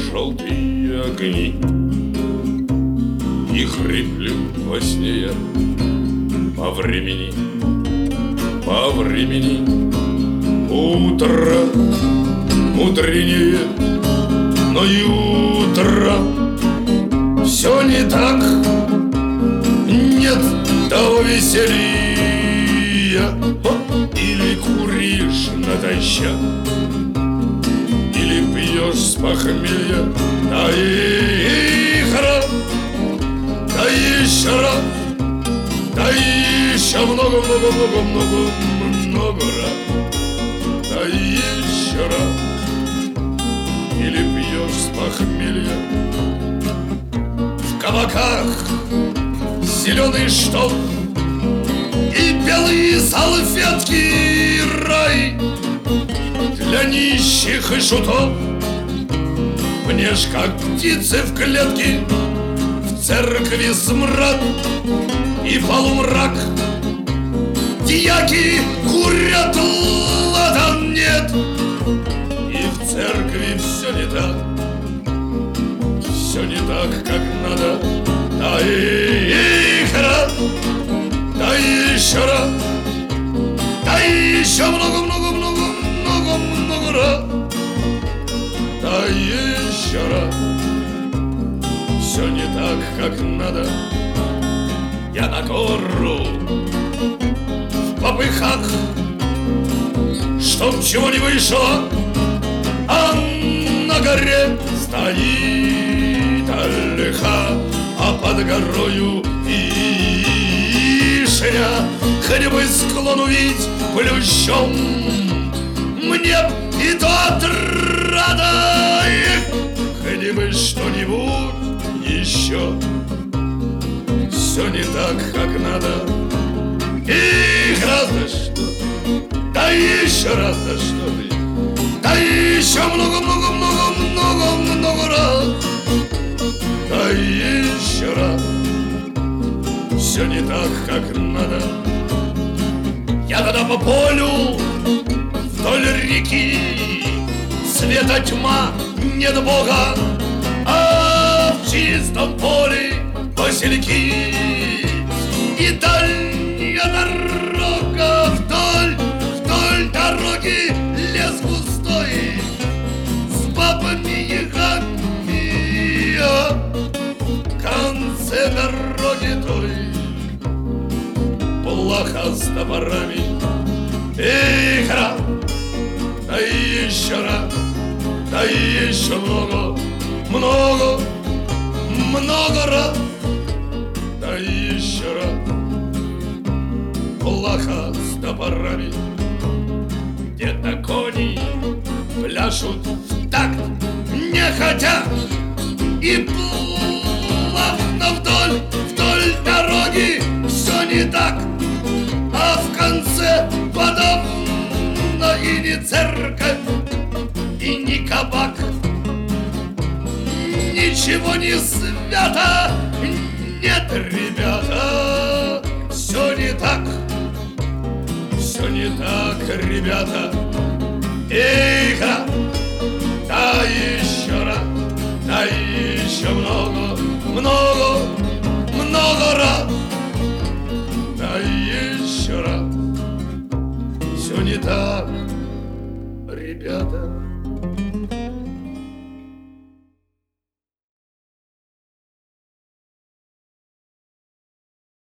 желтые огни, и хриплю во сне я по времени, по времени. Утро мудренее, но и утро все не так. Нет того веселья. Или куришь натощак, или пьешь с похмелья. Да ихра, да еще раз, да еще много раз. Да еще раз. Или пьешь с похмелья. В кабаках зеленый штоф и белые салфетки, рай для нищих и шутов. Мне ж как птицы в клетке, в церкви смрад и полумрак. Дьяки курят, ладан нет, и в церкви все не так. Все не так, как надо. Да ихра, да еще раз, да еще много раз. Да еще раз. Все не так, как надо. Я на гору в попыхах, чтоб чего не вышло, а на горе стоит ольха, а под горою вишня. Хоть бы склон увидеть плющом, мне и то отрада. Хоть бы что-нибудь еще. Все не так, как надо. И раз, да что, да еще раз, да что ты, да еще много раз. Да еще раз. Все не так, как надо. Я тогда по полю вдоль реки, света тьма, нет Бога, а в чистом поле васильки. И дальняя дорога, вдоль дороги лес густой с бабами-ягами, а в конце дороги той плаха с топорами. Ихра, да еще раз, да еще много раз. Да еще раз. Плаха с топорами. Где-то кони пляшут в такт, не хотят, и плавно вдоль дороги все не так. А в конце подавно и не церковь, и не кабак. Ничего не свято. Нет, ребята, все не так. Все не так, ребята. Ихра, да еще раз, да еще много раз. Да еще раз. Все не так, ребята.